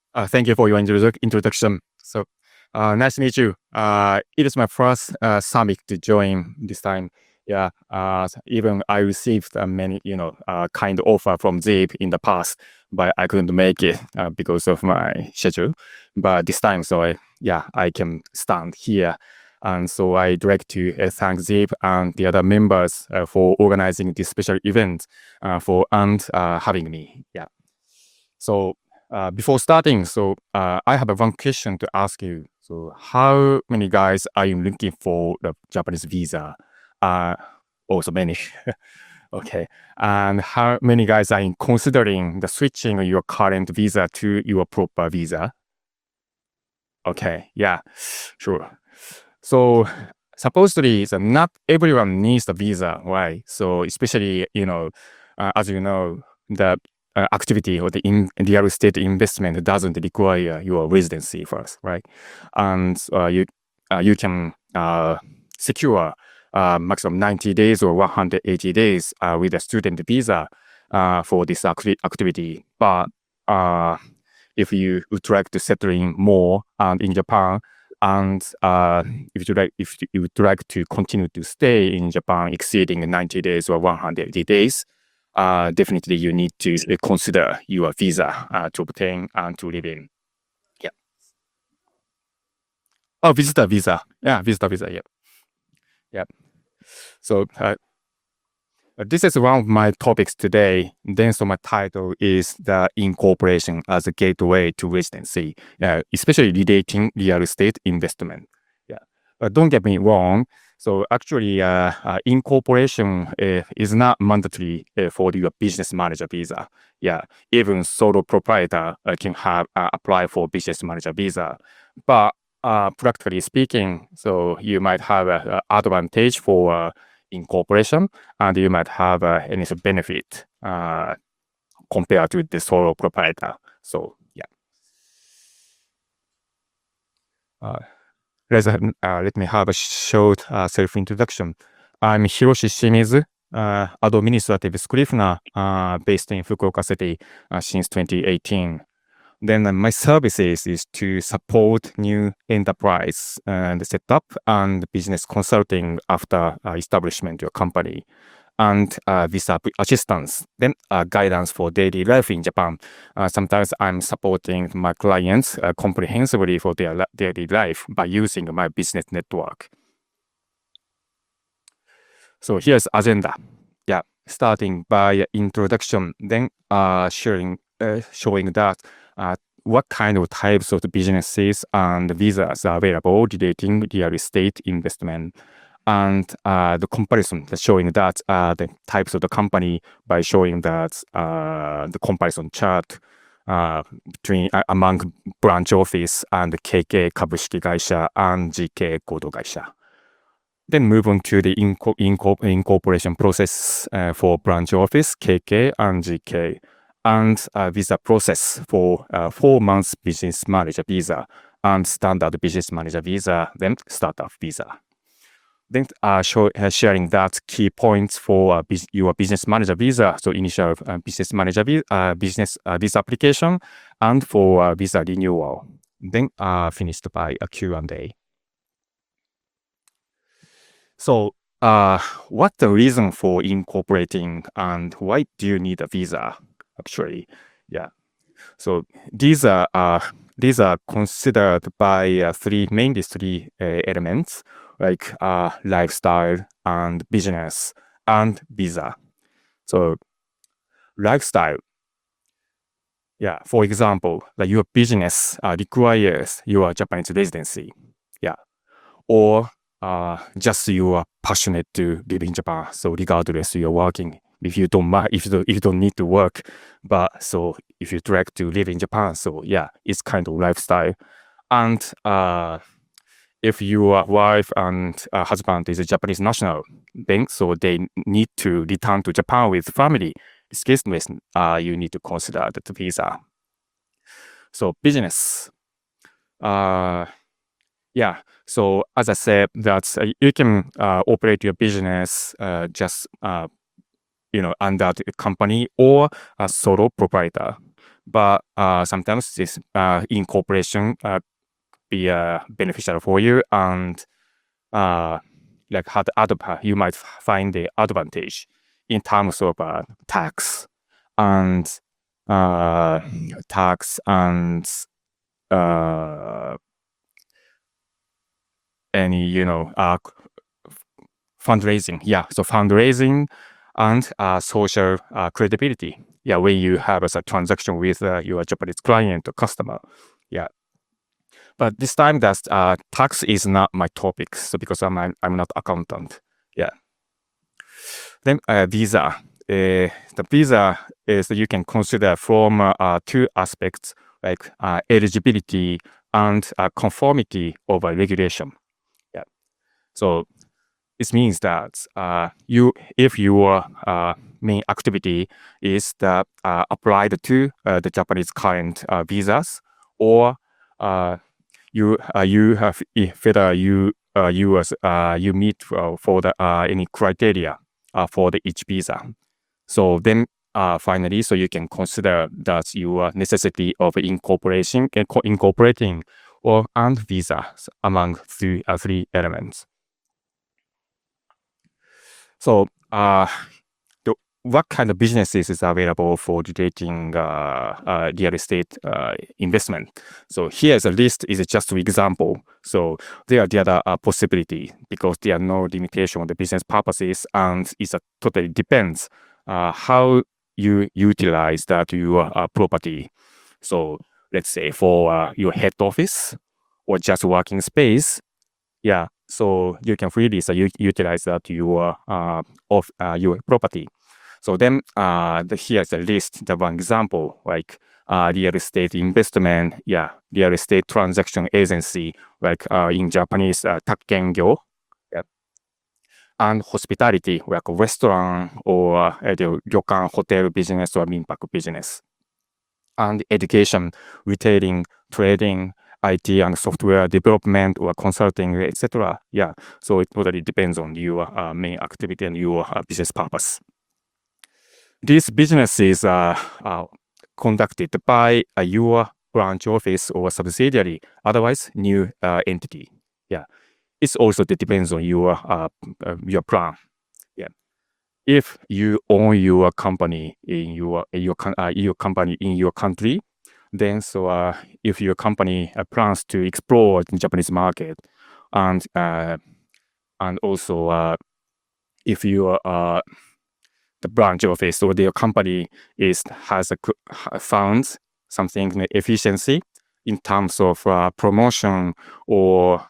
Thank you for your introduction. Nice to meet you. It is my first summit to join this time. Yeah. Even I received many, kind offer from Zip in the past, but I couldn't make it because of my schedule. But this time, I can stand here. And so I direct to thank Zip and the other members for organizing this special event and having me. Yeah. So before starting, I have one question to ask you. So how many guys are you looking for the Japanese visa? Uh, also many. Okay. And how many guys are you considering the switching your current visa to your proper visa? Okay. Yeah, sure. So supposedly, not everyone needs the visa, right? So especially, as you know, the activity or the real estate investment doesn't require your residency first, right? And you can secure maximum 90 days or 180 days with a student visa for this activity. But if you would like to settle in more in Japan, and if you would like to continue to stay in Japan exceeding 90 days or 180 days, definitely you need to consider your visa to obtain and to live in. Yeah. Oh, visitor visa. Yeah, visitor visa. Yeah. Yeah. So this is one of my topics today. So my title is the incorporation as a gateway to residency, especially relating real estate investment. Yeah, but don't get me wrong. So actually, incorporation is not mandatory for your business manager visa. Yeah, even solo proprietor can have apply for business manager visa, but practically speaking, so you might have an advantage for incorporation, and you might have any sort of benefit compared to the solo proprietor. So yeah. Uh, let me have a short self-introduction. I'm Hiroshi Shimizu, administrative scrivener based in Fukuoka City since 2018. Then my services is to support new enterprise and setup and business consulting after establishment of your company, and visa assistance, then guidance for daily life in Japan. Sometimes I'm supporting my clients comprehensively for their daily life by using my business network. So here's agenda. Yeah, starting by introduction, then showing that what kind of types of businesses and visas are available relating real estate investment, and the comparison showing that the types of the company by showing that the comparison chart between among branch office and KK 株式会社 and GK 合同会社. Then move on to the incorporation process for branch office, KK and GK, and visa process for 4 months business manager visa and standard business manager visa, then startup visa. Then sharing that key points for your business manager visa, so initial business manager business visa application, and for visa renewal. Then finished by a Q&A. So, what's the reason for incorporating and why do you need a visa? Actually, yeah. So these are considered by mainly three elements, like lifestyle and business and visa. So lifestyle, yeah. For example, like your business requires your Japanese residency, yeah, or just you are passionate to live in Japan. So regardless you're working, if you don't need to work, but so if you direct to live in Japan, so yeah, it's kind of lifestyle. And if your wife and husband is a Japanese national, then so they need to return to Japan with family. In this case, you need to consider the visa. So business. Yeah. So as I said, that you can operate your business just under the company or a solo proprietor. but sometimes this incorporation be beneficial for you, and like you might find the advantage in terms of tax and any fundraising. Yeah, so fundraising and social credibility. Yeah, when you have a transaction with your Japanese client or customer. Yeah, but this time that tax is not my topic, so because I'm not accountant. Yeah. Then visa. The visa is you can consider from two aspects, like eligibility and conformity of a regulation. Yeah. So this means that if your main activity is that applied to the Japanese client visas, or you have whether you meet for the any criteria for the each visa. So then finally, so you can consider that your necessity of incorporating or and visas among three elements. So what kind of businesses is available for rotating real estate investment? So here's a list, is just an example. So there are the other possibility, because there are no limitation on the business purposes, and it totally depends how you utilize that your property. So let's say for your head office or just working space. Yeah, so you can freely utilize that your property. So then here's a list, the one example, like real estate investment, real estate transaction agency, like in Japanese, takkengyo, and hospitality, like restaurant or the ryokan hotel business or minpaku business. And education, retailing, trading, IT and software development or consulting, etc. Yeah, so it totally depends on your main activity and your business purpose. These businesses are conducted by your branch office or subsidiary, otherwise new entity. Yeah, it also depends on your plan. Yeah, if you own your company in your company in your country, then so if your company plans to explore the Japanese market, and also if you the branch office or your company has found something efficiency in terms of promotion or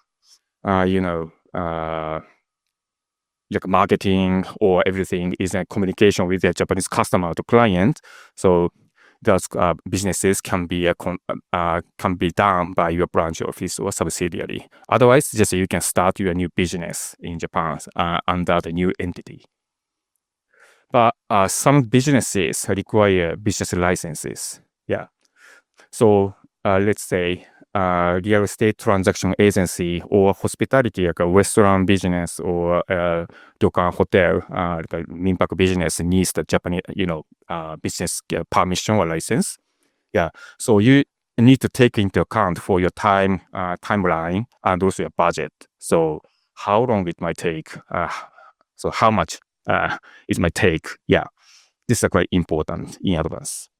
like marketing, or everything is a communication with the Japanese customer to client. So those businesses can be done by your branch office or subsidiary. Otherwise, just you can start your new business in Japan under the new entity. But some businesses require business licenses. Yeah. So let's say real estate transaction agency or hospitality, like a restaurant business or ryokan hotel, like a minpaku business needs the Japanese, business permission or license. Yeah. So you need to take into account for your timeline and also your budget. So how long it might take. So how much it might take. Yeah. This is quite important in advance.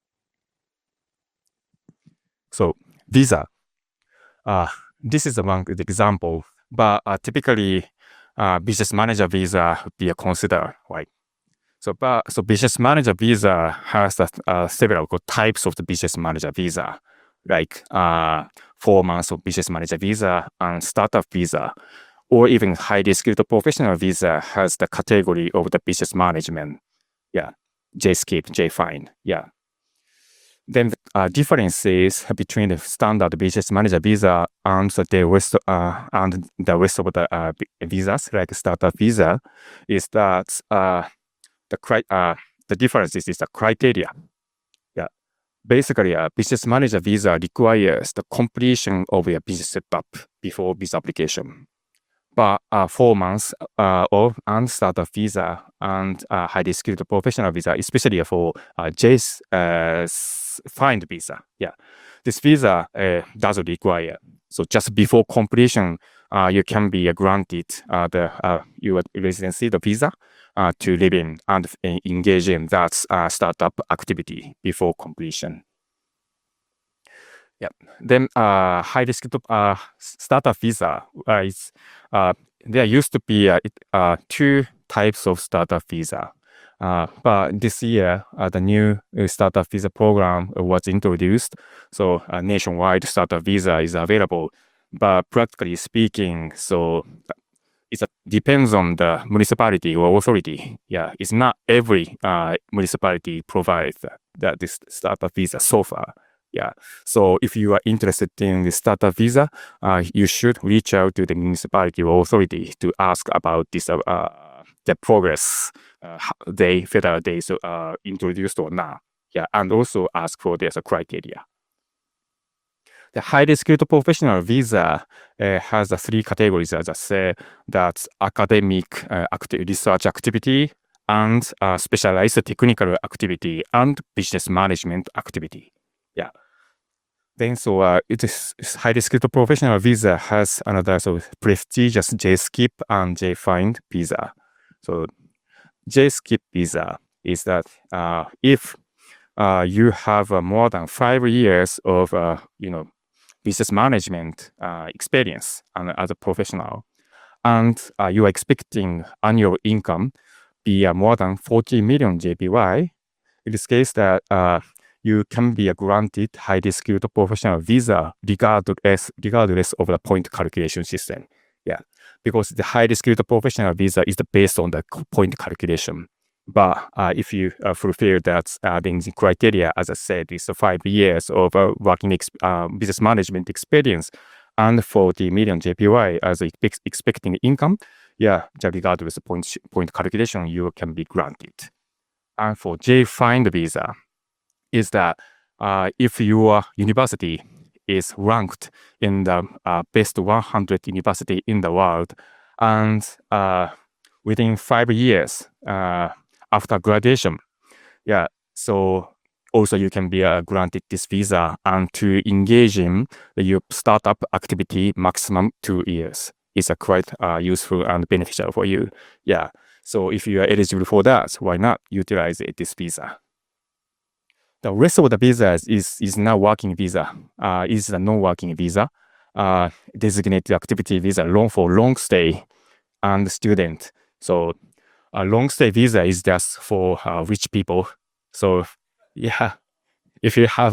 So visa. This is one good example, but typically business manager visa would be considered, right? So business manager visa has several types of the business manager visa, like 4 months of business manager visa and startup visa, or even highly skilled professional visa has the category of the business management. Yeah, JSKIP, JFINE. Yeah. Then differences between the standard business manager visa and the rest of the visas, like startup visa, is that the difference is the criteria. Yeah, basically, a business manager visa requires the completion of your business setup before visa application. But 4 months of and startup visa and highly skilled professional visa, especially for find visa. Yeah, this visa doesn't require. So just before completion, you can be granted your residency, the visa, to live in and engage in that startup activity before completion. Yeah. Then high risk startup visa is there used to be two types of startup visa. But this year, the new startup visa program was introduced. So nationwide startup visa is available. But practically speaking, so it depends on the municipality or authority. Yeah, it's not every municipality provides this startup visa so far. Yeah, so if you are interested in the startup visa, you should reach out to the municipality or authority to ask about this the progress whether they introduced or not. Yeah, and also ask for their criteria. The highly skilled professional visa has three categories, as I said. That's academic research activity and specialized technical activity and business management activity. Yeah. Then it is highly skilled professional visa has another prestigious JSKIP and JFIND visa. So JSKIP visa is that if you have more than 5 years of business management experience and as a professional, and you are expecting annual income be more than 40 million JPY, in this case that you can be granted highly skilled professional visa regardless of the point calculation system. Yeah, because the highly skilled professional visa is based on the point calculation. But if you fulfill that the criteria, as I said, is 5 years of working business management experience and 40 million JPY as expecting income, yeah, regardless of point calculation, you can be granted. And for JFIND visa, is that if your university is ranked in the best 100 university in the world, and within 5 years after graduation, yeah, so also you can be granted this visa and to engage in your startup activity maximum 2 years. It's quite useful and beneficial for you. Yeah, so if you are eligible for that, why not utilize this visa? The rest of the visas is now working visa, is the non-working visa, designated activity visa, for long stay and student. So a long stay visa is just for rich people. So yeah, if you have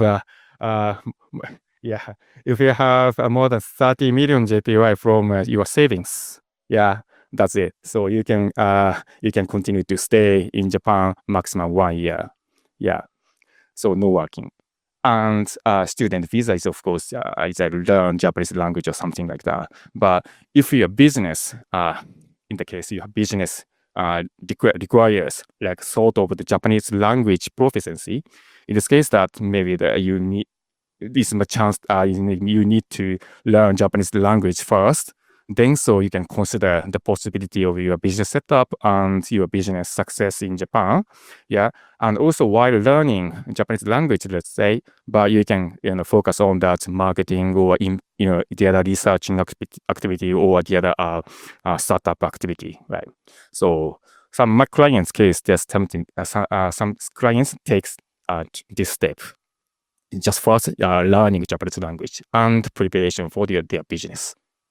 if you have more than 30 million JPY from your savings, yeah, that's it. So you can continue to stay in Japan maximum 1 year. Yeah. So no working. And student visa is, of course, either learn Japanese language or something like that. But if your business, in the case you have business requires like sort of the Japanese language proficiency, in this case that maybe you need this much chance you need to learn Japanese language first. Then so you can consider the possibility of your business setup and your business success in Japan. Yeah. And also while learning Japanese language, let's say, but you can focus on that marketing or the other researching activity or the other startup activity, right? So some my clients' case, there's something some clients takes this step. Just first learning Japanese language and preparation for their business.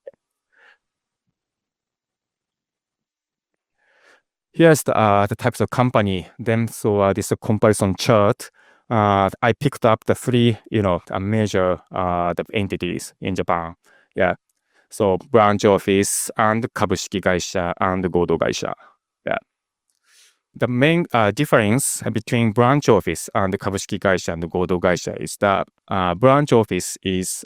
Here's the types of company. Then so this comparison chart. I picked up the three major the entities in Japan. Yeah. So branch office and 株式会社 and 合同会社. Yeah. The main difference between branch office and 株式会社 and 合同会社 is that branch office is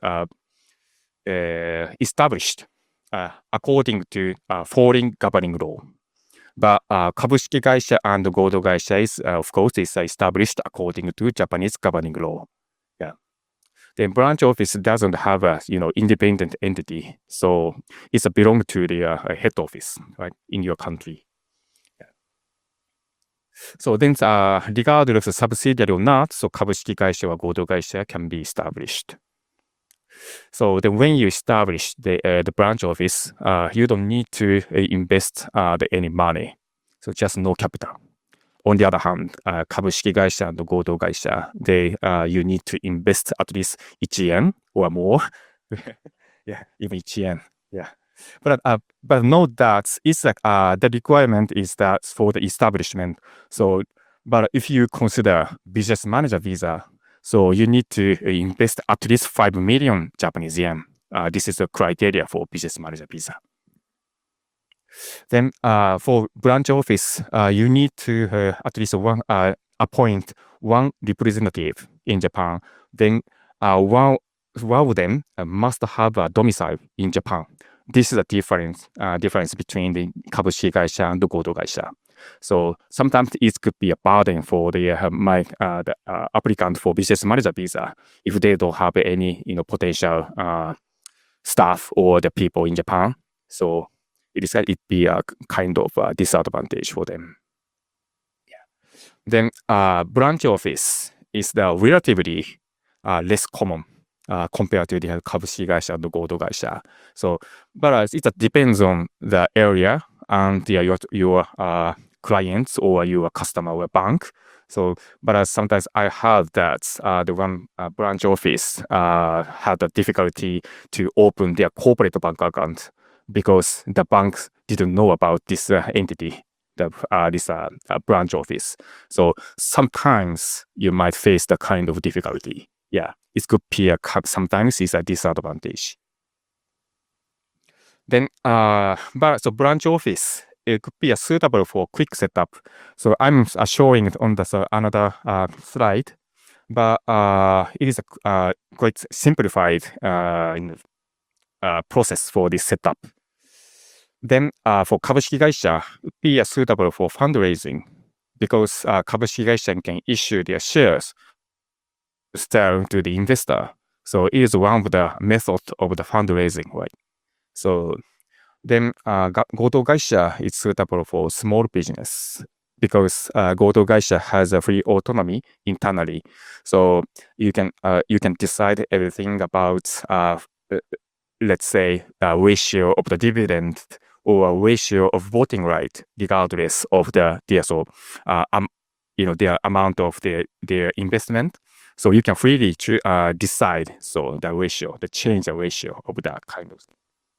established according to foreign governing law. But 株式会社 and 合同会社 is, of course, is established according to Japanese governing law. Yeah. Then branch office doesn't have a independent entity, so it's belong to the head office, right, in your country. Yeah. So then, regardless of subsidiary or not, so 株式会社は合同会社 can be established. So then when you establish the branch office, you don't need to invest any money. So just no capital. On the other hand, 株式会社 and 合同会社 you need to invest at least 1 yen or more. Yeah, even 1 yen. Yeah. But note that it's like the requirement is that for the establishment. So, but if you consider business manager visa, so you need to invest at least 5 million Japanese yen. This is the criteria for business manager visa. Then for branch office, you need to at least appoint one representative in Japan. Then one of them must have a domicile in Japan. This is a difference between the 株式会社 and 合同会社. So sometimes it could be a burden for the applicant for business manager visa if they don't have any potential staff or the people in Japan. So it be a kind of disadvantage for them. Yeah. Then branch office is the relatively less common compared to the 株式会社 and 合同会社. So, but it depends on the area and your clients or your customer or bank. So, but sometimes I heard that the one branch office had a difficulty to open their corporate bank account because the banks didn't know about this entity, this branch office. So sometimes you might face the kind of difficulty. Yeah, it could be sometimes it's a disadvantage. Then, so branch office, it could be suitable for quick setup. So I'm showing it on the another slide, but it is a quite simplified process for this setup. Then for 株式会社 would be suitable for fundraising because 株式会社 can issue their shares still to the investor. So it is one of the methods of the fundraising, right? So then 合同会社 is suitable for small business because 合同会社 has a free autonomy internally. So you can decide everything about let's say the ratio of the dividend or a ratio of voting right, regardless of their amount of their investment. So you can freely decide change the ratio of that kind of thing.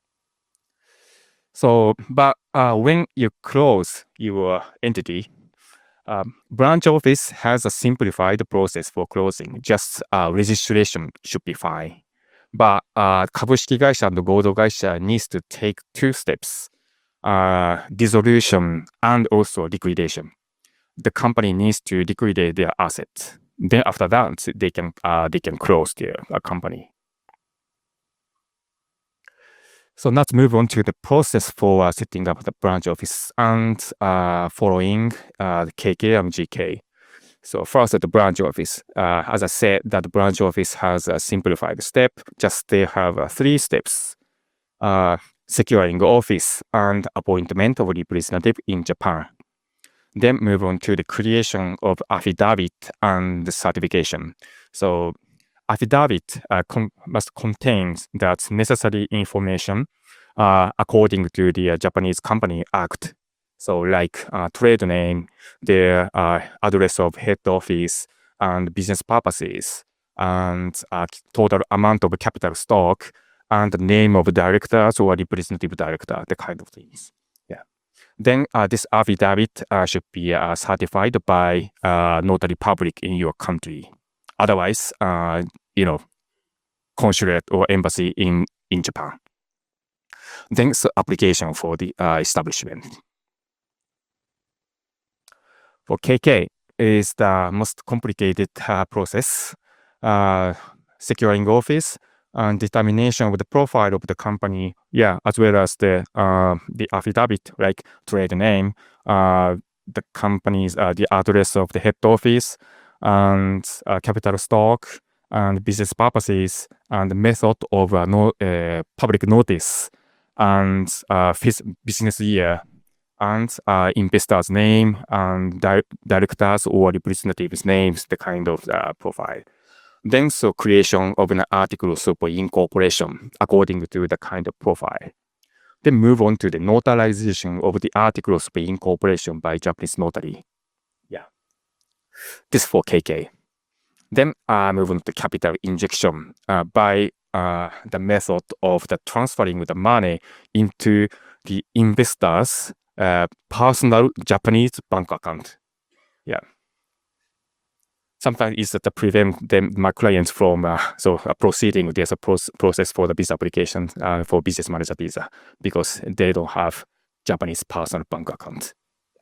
So, but when you close your entity, branch office has a simplified process for closing. Just registration should be fine. But 株式会社 and 合同会社 needs to take 2 steps, dissolution and also liquidation. The company needs to liquidate their assets. Then after that, they can close their company. So let's move on to the process for setting up the branch office and following KK and GK. So first, the branch office. As I said, that the branch office has a simplified step. Just they have 3 steps. Securing office and appointment of representative in Japan. Then move on to the creation of affidavit and certification. So affidavit must contain that necessary information according to the Japanese Company Act. So like trade name, their address of head office and business purposes, and total amount of capital stock, and the name of directors or representative director, the kind of things. Yeah. Then this affidavit should be certified by notary public in your country. Otherwise, consulate or embassy in Japan. Then application for the establishment. For KK is the most complicated process. Securing office and determination of the profile of the company, as well as the affidavit, like trade name, the company's the address of the head office, and capital stock, and business purposes, and the method of public notice, and business year, and investors' name and directors or representatives' names, the kind of profile. Then so creation of an articles of incorporation according to the kind of profile. Then move on to the notarization of the articles of incorporation by Japanese notary. Yeah. This for KK. Then move on to capital injection by the method of the transferring the money into the investors' personal Japanese bank account. Yeah. Sometimes it's to prevent them, my clients from proceeding with this process for the visa application for business manager visa because they don't have Japanese personal bank account.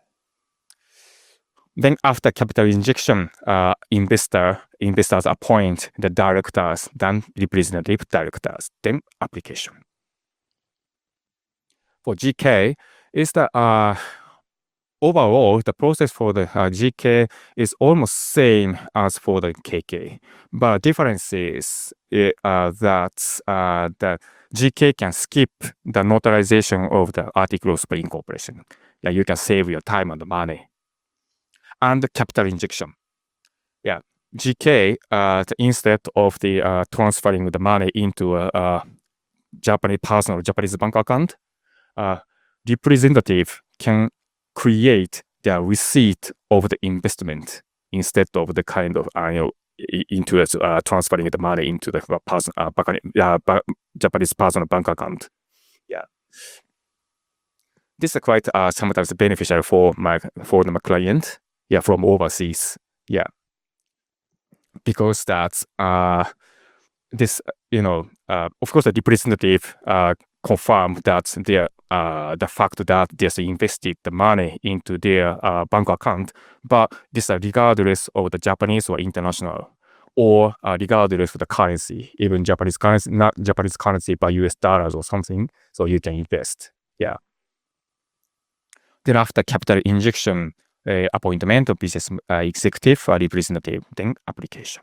Then after capital injection, investors appoint the directors, then representative directors, then application. For GK, is the overall the process for the GK is almost same as for the KK, but difference is that the GK can skip the notarization of the articles of incorporation. Yeah, you can save your time and money. And the capital injection. Yeah, GK instead of the transferring the money into a Japanese personal Japanese bank account, representative can create the receipt of the investment instead of the kind of into transferring the money into the Japanese personal bank account. Yeah, this is quite sometimes beneficial for my client. Yeah, from overseas. Yeah, because that's this of course the representative confirm that the fact that they invested the money into their bank account, but this regardless of the Japanese or international, or regardless of the currency, even Japanese currency, not Japanese currency, but US dollars or something, so you can invest. Yeah. Then after capital injection, appointment of business executive representative, then application.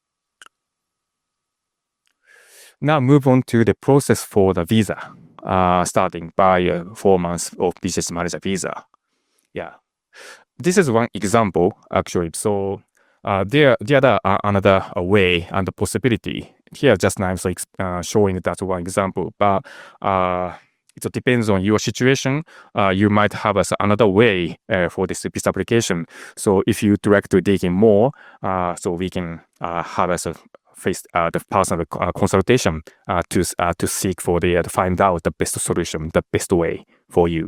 Now move on to the process for the visa, starting by 4 months of business manager visa. Yeah, this is one example actually. So there are another way and the possibility. Here just now I'm showing that one example, but it depends on your situation. You might have another way for this application. So if you would like to dig in more, so we can have the personal consultation to seek for to find out the best solution, the best way for you.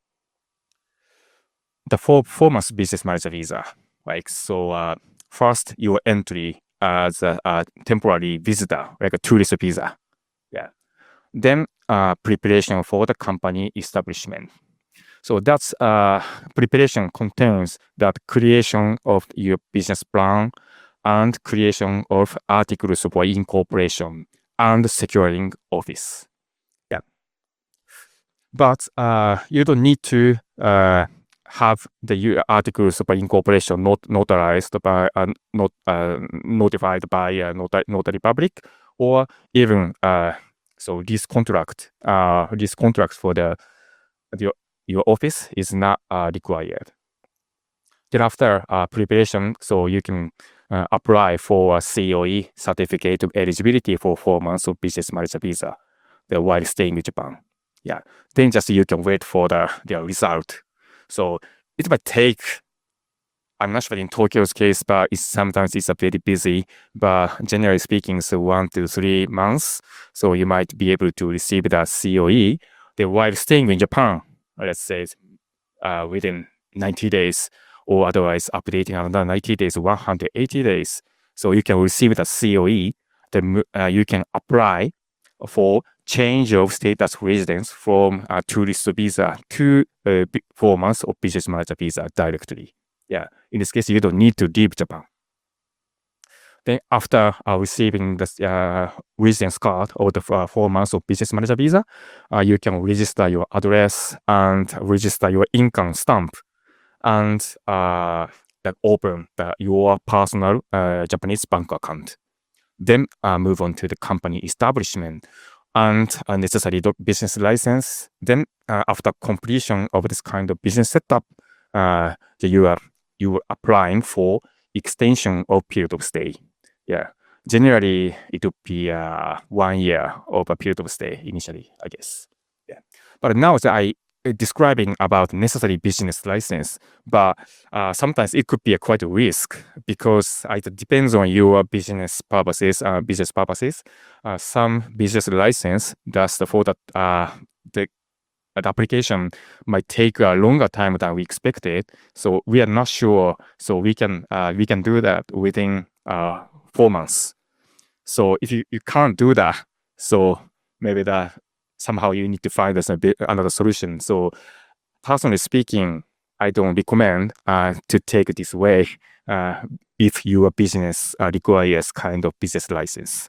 The 4 months business manager visa, first your entry as a temporary visitor, like a tourist visa. Yeah. Then preparation for the company establishment. So that's preparation contains that creation of your business plan and creation of articles of incorporation and securing office. Yeah. But you don't need to have the articles of incorporation notarized by notified by notary public, or even so this contract for your office is not required. Thereafter preparation, so you can apply for a COE, certificate of eligibility, for 4 months of business manager visa while staying in Japan. Yeah, then just you can wait for the result. So it might take, I'm not sure in Tokyo's case, but sometimes it's very busy, but generally speaking, so 1 to 3 months. So you might be able to receive the COE while staying in Japan, let's say within 90 days, or otherwise updating another 90 days, 180 days. So you can receive the COE, then you can apply for change of status residence from tourist visa to 4 months of business manager visa directly. Yeah, in this case, you don't need to leave Japan. Then after receiving the residence card or the 4 months of business manager visa, you can register your address and register your income stamp, and open your personal Japanese bank account. Then move on to the company establishment. and a necessary business license. Then after completion of this kind of business setup, you are applying for extension of period of stay. Yeah. Generally, it would be 1 year of a period of stay initially, I guess. Yeah. But now I describing about necessary business license, but sometimes it could be quite a risk because it depends on your business purposes. Some business license that's for that the application might take a longer time than we expected. So we are not sure. So we can do that within 4 months. So if you can't do that, so maybe that somehow you need to find another solution. So personally speaking, I don't recommend to take this way if your business requires kind of business license.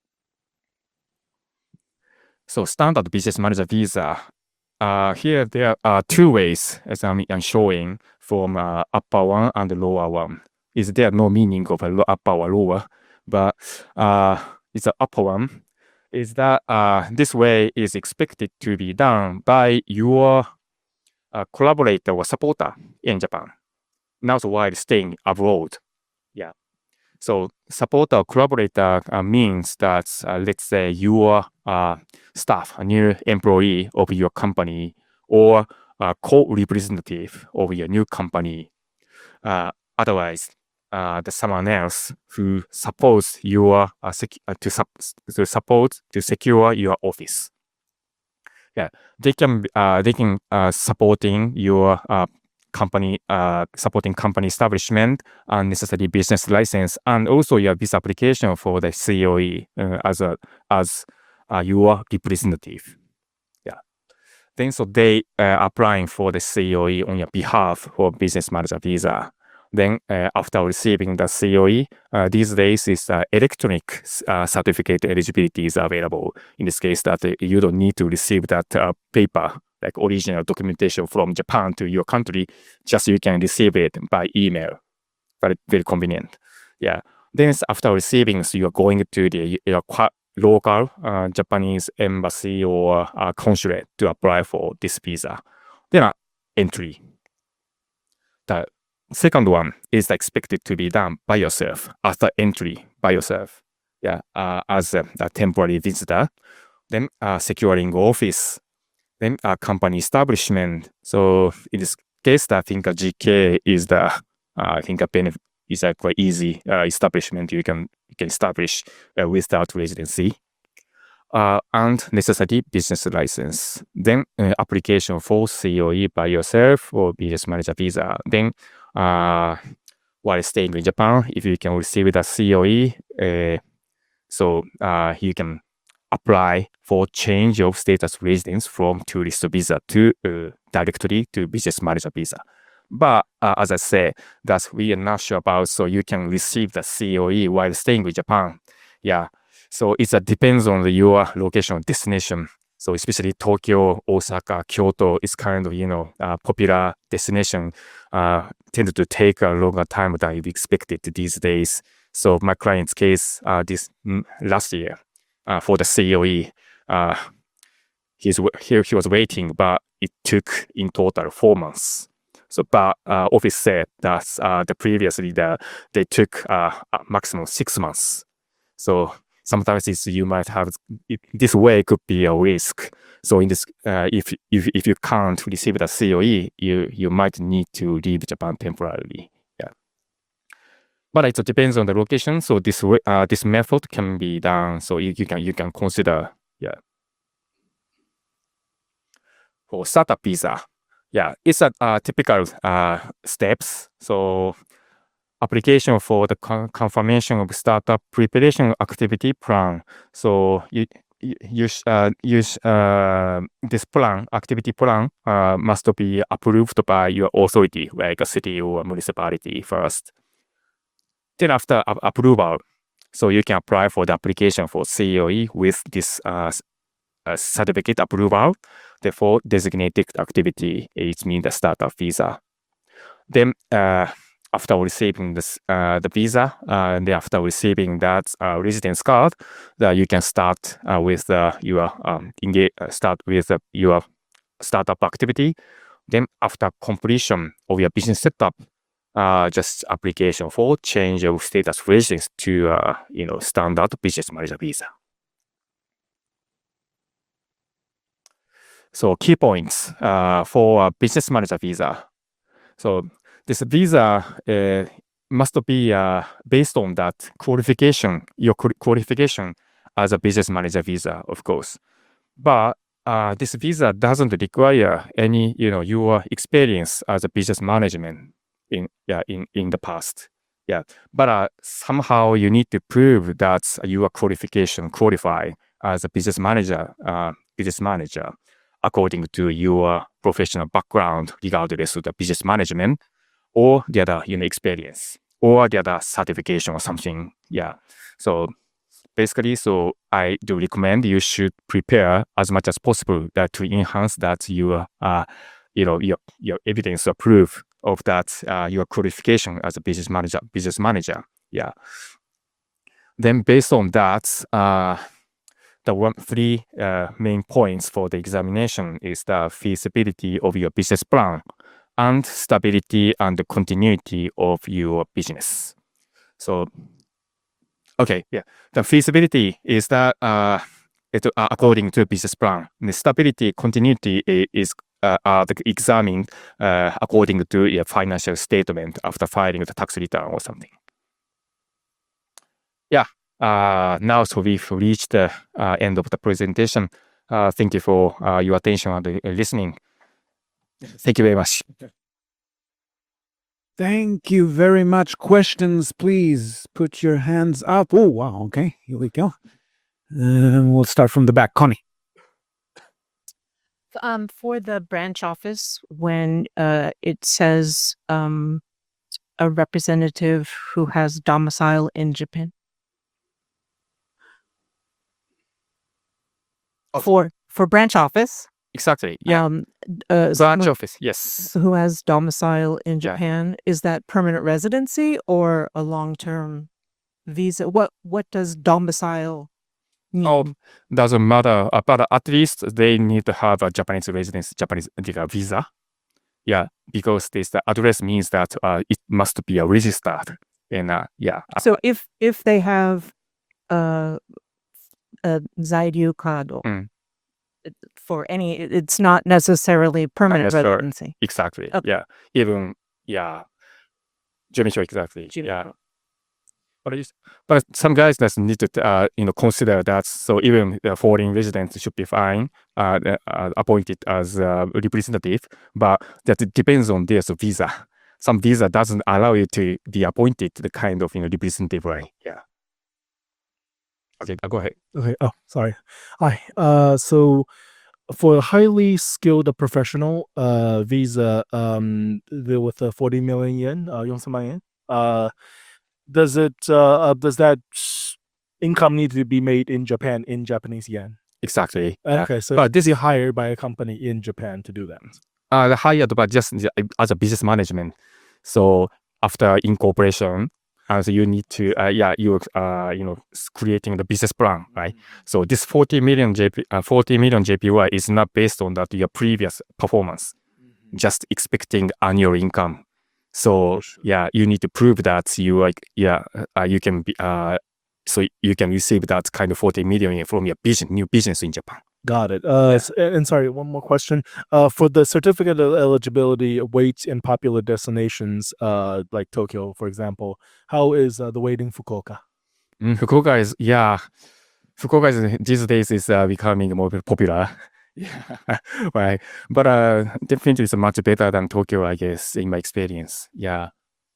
So standard business manager visa. Here there are 2 ways as I'm showing from upper one and lower one. Is there no meaning of upper or lower? But it's the upper one. Is that this way is expected to be done by your collaborator or supporter in Japan. Now while staying abroad. Yeah. So supporter or collaborator means that let's say your staff, a new employee of your company, or co-representative of your new company. Otherwise, there's someone else who supports your to secure your office. Yeah, they can supporting your company establishment and necessary business license, and also your visa application for the COE as your representative. Yeah. Then so they applying for the COE on your behalf for business manager visa. Then after receiving the COE, these days is electronic certificate eligibility is available. In this case, that you don't need to receive that paper, like original documentation from Japan to your country. Just you can receive it by email. Very, very convenient. Yeah. Then after receiving, so you are going to the local Japanese embassy or consulate to apply for this visa. Then entry. The second one is expected to be done by yourself after entry by yourself. Yeah, as a temporary visitor. Then securing office. Then company establishment. So in this case, I think GK is the benefit is a quite easy establishment you can establish without residency. And necessary business license. Then application for COE by yourself or business manager visa. Then while staying in Japan, if you can receive the COE, so you can apply for change of status residence from tourist visa to directly to business manager visa. But as I say, that we are not sure about, so you can receive the COE while staying in Japan. Yeah. So it depends on your location, destination. So especially Tokyo, Osaka, Kyoto is kind of, popular destination, tend to take a longer time than you expected these days. So my client's case, this last year, for the COE, he was waiting, but it took in total 4 months. So, but office said that previously they took maximum 6 months. So sometimes you might have this way could be a risk. So in this, if you can't receive the COE, you might need to leave Japan temporarily. Yeah, but it depends on the location. So this method can be done. So you can consider. Yeah, for startup visa. Yeah, it's a typical steps. So application for the confirmation of startup preparation activity plan. So you use this activity plan must be approved by your authority, like a city or municipality first. Then after approval, so you can apply for the application for COE with this certificate approval. Therefore, designated activity, it means the startup visa. Then after receiving the visa, and then after receiving that residence card, that you can start with your your startup activity. Then after completion of your business setup, just application for change of status residence to standard business manager visa. So key points for business manager visa. So this visa must be based on that qualification, your qualification as a business manager visa, of course. But this visa doesn't require any, your experience as a business management in the past. Yeah, but somehow you need to prove that your qualification qualify as a business manager, according to your professional background, regardless of the business management or the other, experience or the other certification or something. Yeah. So basically, so I do recommend you should prepare as much as possible that to enhance that your evidence or proof of that your qualification as a business manager. Yeah. Then based on that, the three main points for the examination is the feasibility of your business plan and stability and the continuity of your business. So, okay, yeah. The feasibility is that according to business plan. The stability, continuity is examined according to your financial statement after filing the tax return or something. Yeah. Now, so we've reached the end of the presentation. Thank you for your attention and listening. Thank you very much. Thank you very much. Questions, please put your hands up. Oh, wow. Okay, here we go. We'll start from the back. Connie. For the branch office, when it says a representative who has domicile in Japan. For branch office. Exactly. Yeah. Branch office. Yes. Who has domicile in Japan? Is that permanent residency or a long-term visa? What does domicile mean? Oh, doesn't matter. But at least they need to have a Japanese residence, Japanese visa. Yeah, because this the address means that it must be registered. And yeah. So if they have a Zairyu card for any, it's not necessarily permanent residency. Exactly. Okay. Yeah. Even exactly. Yeah. But some guys just need to consider that. So even the foreign residents should be fine, appointed as a representative. But that depends on their visa. Some visa doesn't allow you to be appointed the kind of representative way. Yeah. Okay, go ahead. Okay. Oh, sorry. Hi. So for a highly skilled professional visa, with 40 million yen, 4,000,000 yen, does that income need to be made in Japan in Japanese yen? Exactly. Okay, so but this is hired by a company in Japan to do that. The hired, but just as a business management. So after incorporation, so you need to you're creating the business plan, right? So this 40 million JPY is not based on that your previous performance, just expecting annual income. So yeah, you need to prove that you you can be so you can receive that kind of 40 million from your new business in Japan. Got it. And sorry, one more question. For the certificate of eligibility weights in popular destinations, like Tokyo, for example, how is the weight in Fukuoka? Fukuoka is these days is becoming more popular. Yeah, right. But definitely it's much better than Tokyo, I guess, in my experience. Yeah.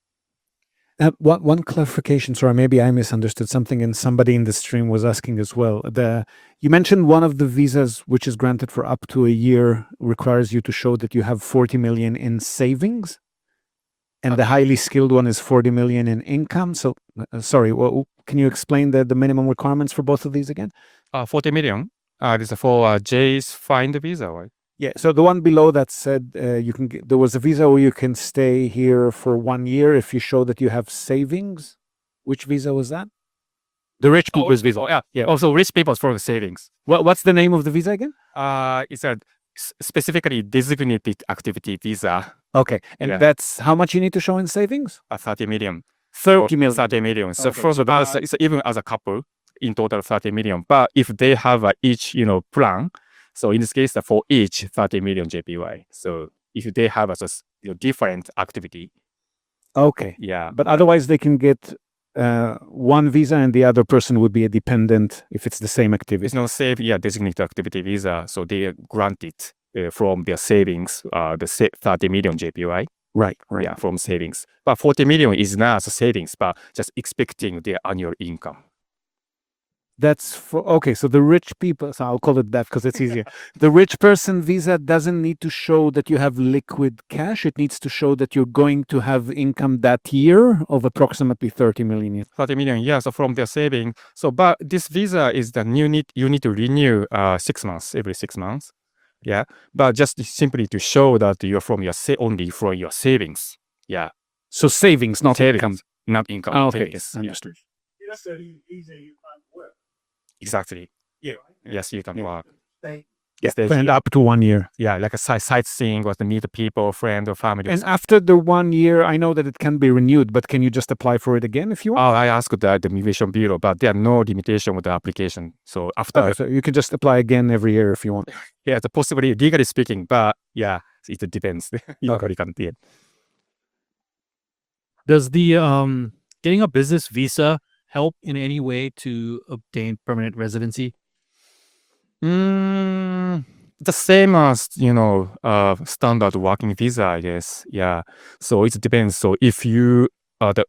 One clarification, sorry, maybe I misunderstood something, and somebody in the stream was asking as well. You mentioned one of the visas, which is granted for up to a year, requires you to show that you have 40 million in savings, and the highly skilled one is 40 million in income. So, sorry, can you explain the minimum requirements for both of these again? 40 million. This is for J's find visa, right? Yeah. So the one below that said you can get, there was a visa where you can stay here for 1 year if you show that you have savings. Which visa was that? The rich people's visa. Yeah. Yeah. Also, rich people for the savings. What's the name of the visa again? It's a specifically designated activity visa, Okay. And Yeah. that's how much you need to show in savings? 30 million. 30 million. 30 million. So Okay. for the it's even as a couple, in total 30 million. But if they have each, plan, so in this case, for each 30 million JPY. So if they have a different activity, Okay. yeah. But otherwise, they can get one visa and the other person would be a dependent if it's the same activity. It's not designated activity visa. So they are granted from their savings, 30 million JPY. Right. Yeah, from savings. But 40 million is not savings, but just expecting their annual income. That's for, okay. So the rich people, so I'll call it that because it's easier. The rich person visa doesn't need to show that you have liquid cash. It needs to show that you're going to have income that year of approximately 30 million yen. 30 million, yeah, so from their saving. So, but this visa is the you need to renew every 6 months. Yeah, but just simply to show that you're from only from your savings. Yeah, So savings, not savings, income. not income. Oh, okay. savings. Yeah, Understood. exactly. Yeah. Yes, you can work. Yeah. Stay And here. up to 1 year. Yeah, like a sightseeing or to meet people, friend or family. And after the 1 year, I know that it can be renewed, but can you just apply for it again if you want? I asked the Immigration Bureau, but there are no limitation with the application. So after, Okay, so you can just apply again every year if you want. yeah, the possibly legally speaking, but yeah, it depends. Legally can't, yeah. Does the getting a business visa help in any way to obtain permanent residency? The same as standard working visa, I guess. Yeah. So it depends. So if you the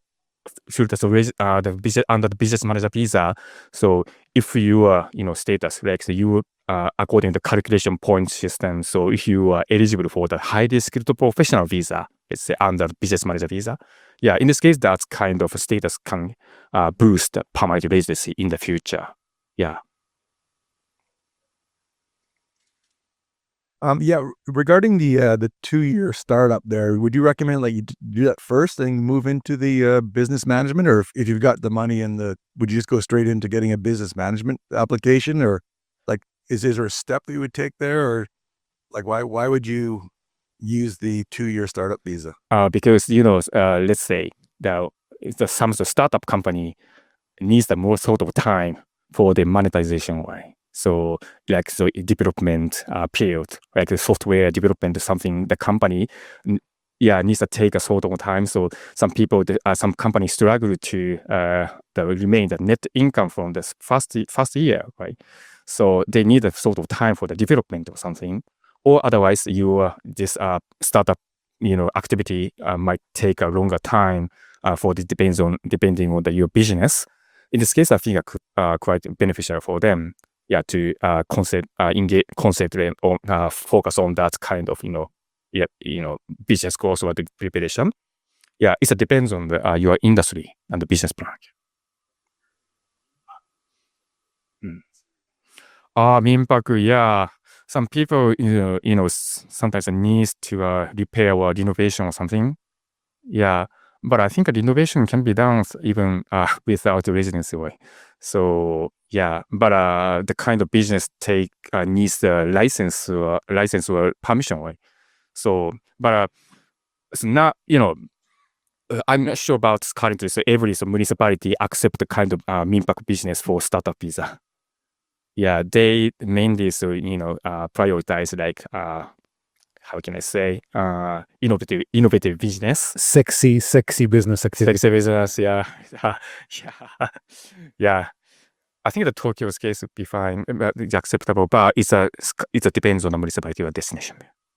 under the business manager visa, so if you are status like so you according to the calculation point system, so if you are eligible for the highly skilled professional visa, let's say under the business manager visa, yeah, in this case that kind of status can boost permanent residency in the future. Yeah. Regarding the 2-year startup there, would you recommend like you do that first and move into the business management, or if you've got the money would you just go straight into getting a business management application, or like is there a step that you would take there, or like why would you use the 2-year startup visa? Because let's say some of the startup company needs the more sort of time for the monetization way. So development period, like the software development is something the company needs to take a sort of time. So some companies struggle to remain the net income from the first year, right? So they need a sort of time for the development or something, or otherwise this startup activity might take a longer time depending on your business. In this case, I think it could quite beneficial for them. Yeah, to concentrate on focus on that kind of business goals or the preparation. Yeah, it depends on your industry and the business plan. Minpaku, yeah. Some people sometimes needs to repair or renovation or something. Yeah, but I think renovation can be done even without the residency way. So yeah, but the kind of business needs the license or permission way. So, but it's not I'm not sure about currently. So every municipality accept the kind of Minpaku business for startup visa. Yeah, they mainly prioritize like how can I say innovative business. Sexy business activity. Sexy business, yeah. Yeah. I think the Tokyo's case would be fine, it's acceptable, but it depends on the municipality or destination.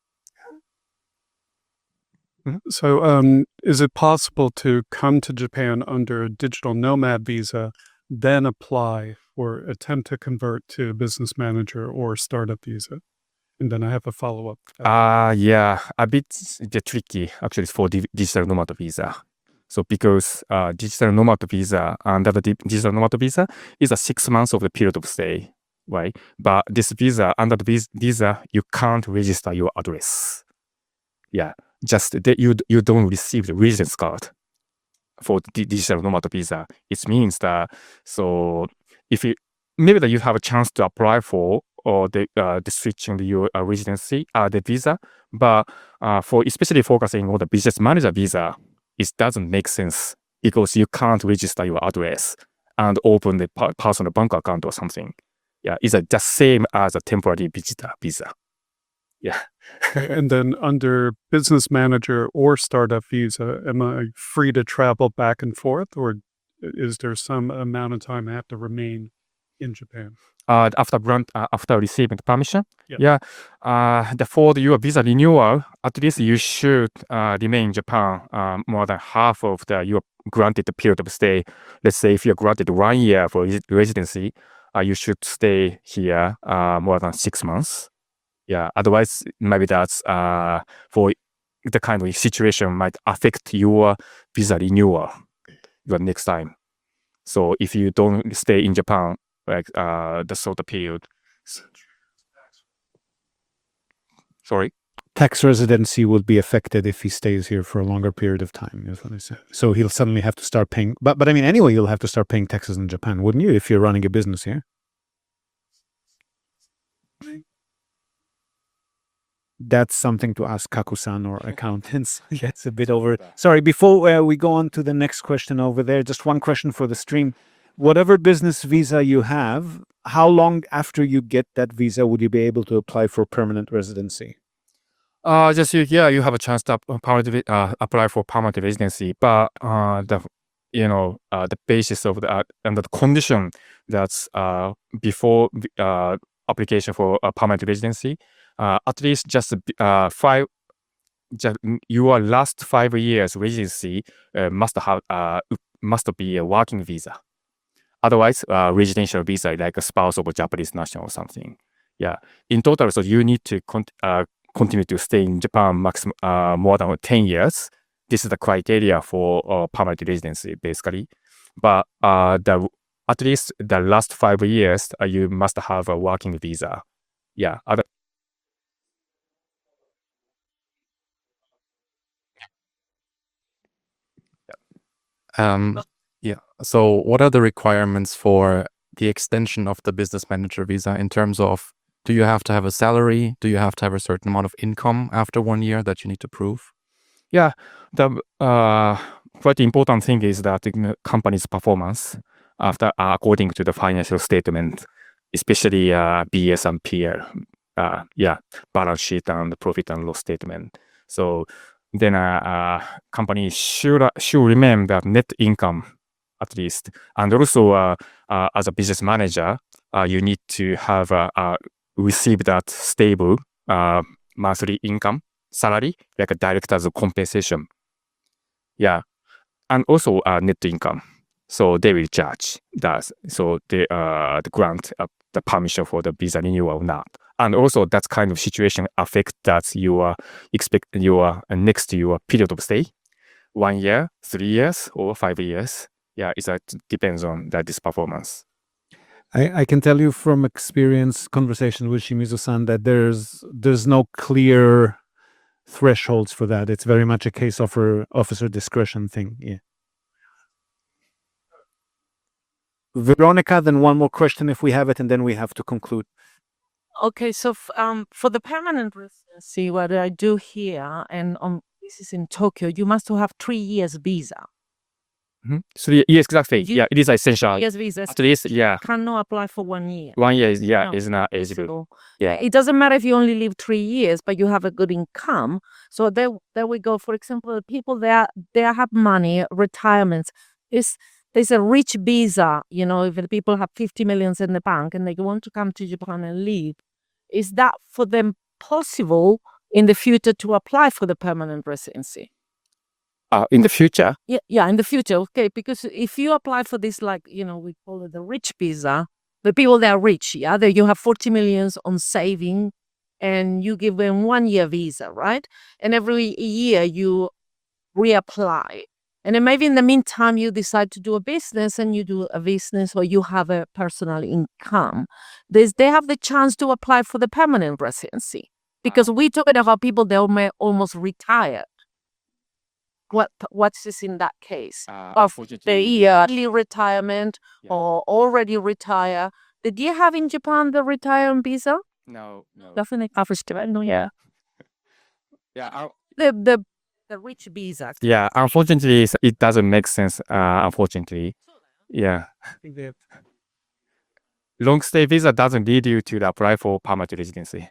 So is it possible to come to Japan under a digital nomad visa, then apply or attempt to convert to a business manager or startup visa? And then I have a follow-up. Yeah, a bit tricky actually for digital nomad visa. So because digital nomad visa, under the digital nomad visa is a 6 months of the period of stay. right? But this visa, under the visa, you can't register your address. Yeah, just that you don't receive the residence card for the digital nomad visa. It means that so if you maybe that you have a chance to apply for or the switching your residency the visa, but for especially focusing on the business manager visa, it doesn't make sense because you can't register your address and open the personal bank account or something. Yeah, it's just same as a temporary visitor visa. Yeah. And then under business manager or startup visa, am I free to travel back and forth, or is there some amount of time I have to remain in Japan? After receiving permission, Yeah. for your visa renewal, at least you should remain in Japan more than half of your granted period of stay. Let's say if you're granted 1 year for residency, you should stay here more than 6 months. Yeah, otherwise maybe that's for the kind of situation might affect your visa renewal the next time. So if you don't stay in Japan, like the sort of period. Sorry. Tax residency will be affected if he stays here for a longer period of time, is what I said. So he'll suddenly have to start paying. But I mean, anyway, you'll have to start paying taxes in Japan, wouldn't you, if you're running a business here? That's something to ask Kaku-san or accountants. That's a bit over. Sorry, before we go on to the next question over there, just one question for the stream. Whatever business visa you have, how long after you get that visa would you be able to apply for permanent residency? You have a chance to apply for permanent residency, but the basis of the and the condition that's before application for a permanent residency, at least just your last 5 years residency must be a working visa. Otherwise, residential visa like a spouse of a Japanese national or something. Yeah, in total, so you need to continue to stay in Japan maximum more than 10 years. This is the criteria for permanent residency, basically. But at least the last 5 years, you must have a working visa. Yeah. Yeah. So what are the requirements for the extension of the business manager visa in terms of, do you have to have a salary? Do you have to have a certain amount of income after 1 year that you need to prove? Yeah, the quite important thing is that the company's performance after according to the financial statement, especially BS and PL, balance sheet and profit and loss statement. So then company should remain the net income at least, and also as a business manager, you need to have receive that stable monthly income salary, like a director's compensation. Yeah, and also net income. So they will judge that. So they grant the permission for the visa renewal or not. And also that kind of situation affects that you are next to your period of stay, 1 year, 3 years, or 5 years. Yeah, it depends on this performance. I can tell you from experience, conversation with Shimizu-san, that there's no clear thresholds for that. It's very much a case of officer discretion thing. Yeah. Veronica, then one more question if we have it, and then we have to conclude. Okay, so for the permanent residency, what I do here, and this is in Tokyo, you must have 3 years visa. 3 years exactly. You- It is essential. 3 years visa. At least, Cannot apply for 1 year. 1 year is No. is not eligible. Yeah. It doesn't matter if you only live 3 years, but you have a good income. So there we go. For example, people they have money, retirements. There's a rich visa, if the people have 50 millions in the bank and they want to come to Japan and live, is that for them possible in the future to apply for the permanent residency? In the future, Yeah, in the future, okay. Because if you apply for this, we call it the rich visa, the people that are rich, you have 40 millions on saving, and you give them 1 year visa, right? And every year you reapply. And then maybe in the meantime, you decide to do a business and you do a business or you have a personal income. They have the chance to apply for the permanent residency because we talking about people that are almost retired. What's this in that case? Of the early retirement Yeah. or already retire. Did you have in Japan the retirement visa? No. Definitely average no, yeah. Yeah. The rich visa. Yeah. Unfortunately, it doesn't make sense. Unfortunately. Yeah. Long stay visa doesn't lead you to apply for permanent residency.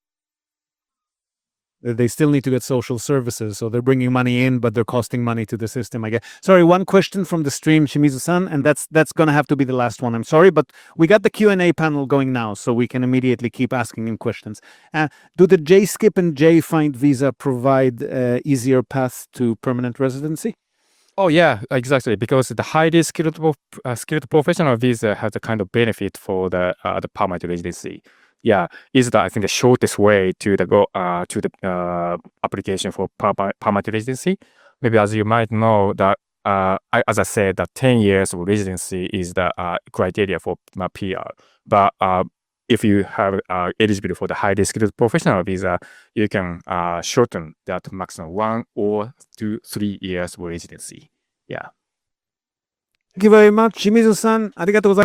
They still need to get social services, so they're bringing money in, but they're costing money to the system, I guess. Sorry, one question from the stream, Shimizu-san, and that's going to have to be the last one. I'm sorry, but we got the Q&A panel going now, so we can immediately keep asking him questions. Do the J-Skip and J-Find visa provide easier path to permanent residency? Oh yeah, exactly. Because the highly skilled professional visa has a kind of benefit for the permanent residency. Yeah, is I think the shortest way to the application for permanent residency. Maybe as you might know that as I said, that 10 years of residency is the criteria for PR. But if you have eligible for the highly skilled professional visa, you can shorten that maximum 1 or 2, 3 years of residency. Yeah. Thank you very much, Shimizu-san. ありがとうございます。